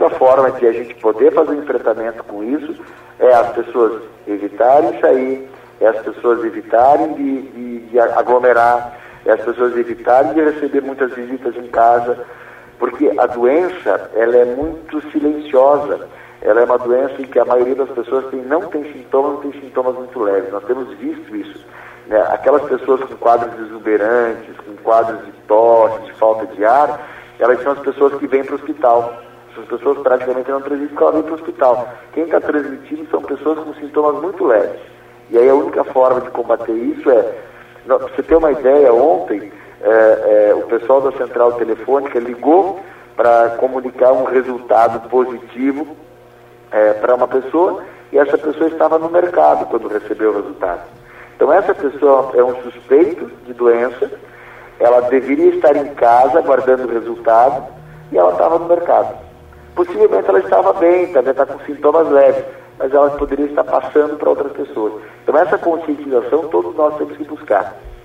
única forma de a gente poder fazer um enfrentamento com isso é as pessoas evitarem sair, é as pessoas evitarem de aglomerar, é as pessoas evitarem de receber muitas visitas em casa, porque a doença, ela é muito silenciosa. Ela é uma doença em que a maioria das pessoas não tem sintomas muito leves. Nós temos visto isso, né? Aquelas pessoas com quadros exuberantes, com quadros de tosse, de falta de ar, elas são as pessoas que vêm para o hospital. Essas pessoas praticamente não transmitem porque elas vêm para o hospital. Quem está transmitindo são pessoas com sintomas muito leves. E aí a única forma de combater isso para você ter uma ideia, ontem o pessoal da central telefônica ligou para comunicar um resultado positivo para uma pessoa, e essa pessoa estava no mercado quando recebeu o resultado. Então essa pessoa é um suspeito de doença, ela deveria estar em casa aguardando o resultado, e ela estava no mercado. Possivelmente ela estava bem, também está com sintomas leves, mas ela poderia estar passando para outras pessoas. Então essa conscientização todos nós temos que buscar.